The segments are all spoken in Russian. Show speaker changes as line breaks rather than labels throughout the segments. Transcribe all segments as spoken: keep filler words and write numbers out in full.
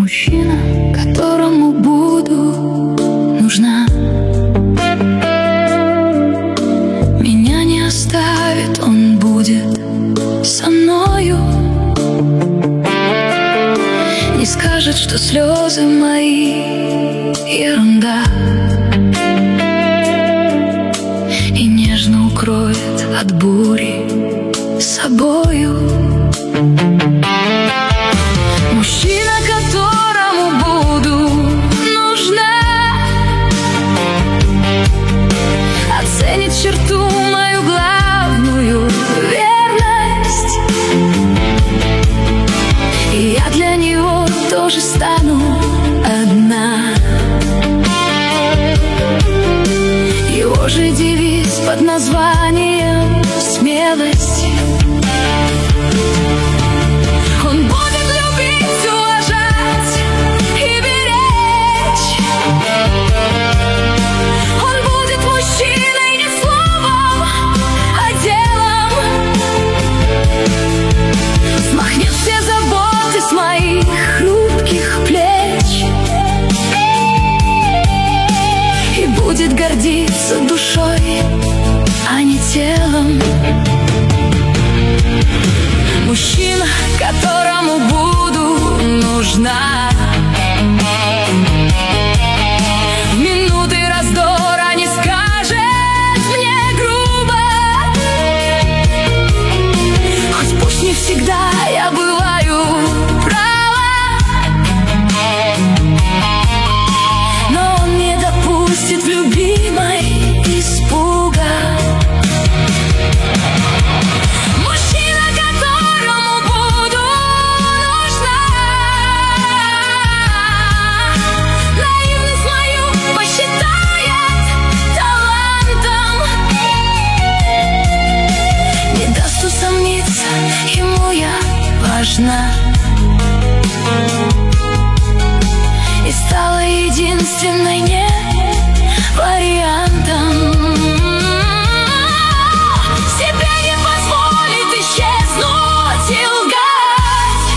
Мужчина, которому буду нужна. Меня не оставит, он будет со мною. Не скажет, что слезы мои ерунда, и нежно укроет от бури собою. Мужчина, которому буду нужна, оценит черту мою главную — верность. И я для него тоже стану одна. Его же девиз под названием «Смелость». Он будет любить, уважать и беречь. Он будет мужчиной не словом, а делом. Смахнет все заботы с моих хрупких плеч и будет гордиться душой, а не телом. Мужчина, которому буду нужна. В минуты раздора не скажет мне грубо, хоть пусть не всегда я бываю права, но он не допустит в любимой испуга. Ему я важна и стала единственной не вариантом. Себе не позволит исчезнуть и лгать,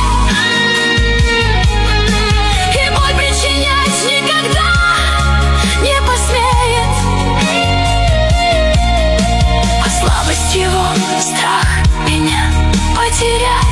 и боль причинять никогда не посмеет. А слабость его — страх меня потерять.